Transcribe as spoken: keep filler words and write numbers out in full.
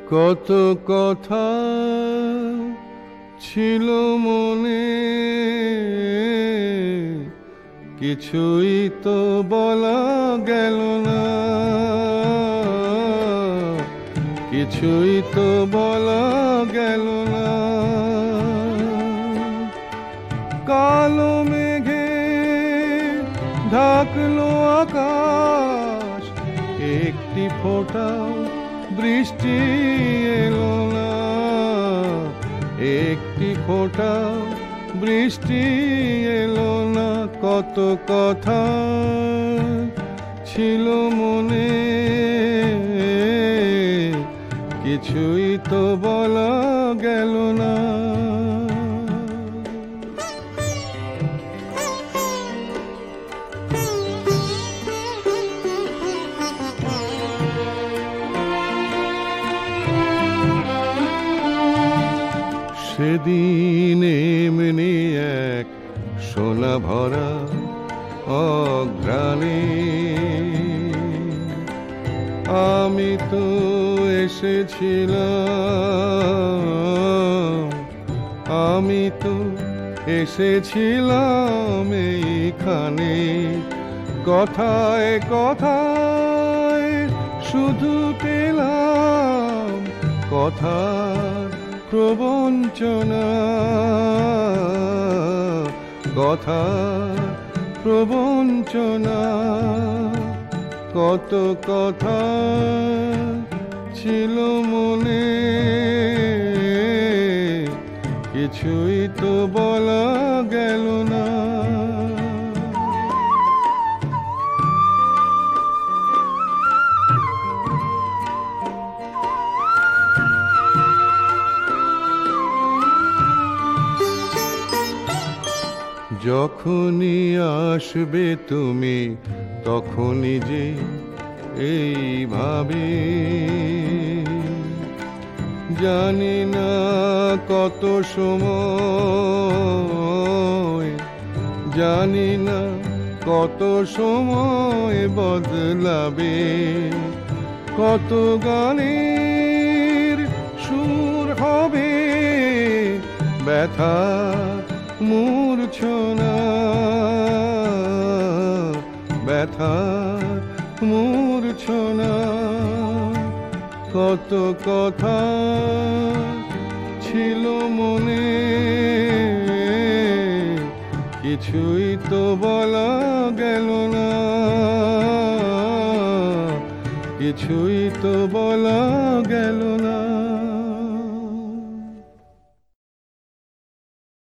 কত কথা ছিল মনে, কিছুই তো বলা গেল না, কিছুই তো বলা গেল না। কালো মেঘে ঢাকলো আকাশ, একটি ফোঁটাও বৃষ্টি এলো না, একটি ফোঁটাও বৃষ্টি এলো না। কত কথা ছিল মনে, কিছুই তো বলা গেল না। সেদিন এমনি এক সোনা ভরা অঘ্রাণে আমি তো এসেছিলাম, আমি তো এসেছিলাম এইখানে। কথায় কথায় শুধু পেলাম কথার প্রবঞ্চনা, কথার প্রবঞ্চনা। কত কথা ছিল মনে, কিছুই তো বলা গেল না। যখনই আসবে তুমি তখনই যে এইভাবে, জানি না কত সময়, জানি না কত সময় বদলাবে। কত গানের সুর হবে ব্যথা মূর্ছনা, ব্যথা মূর্ছনা। কত কথা ছিল মনে, কিছুই তো বলা গেল না, কিছুই তো বলা গেল না।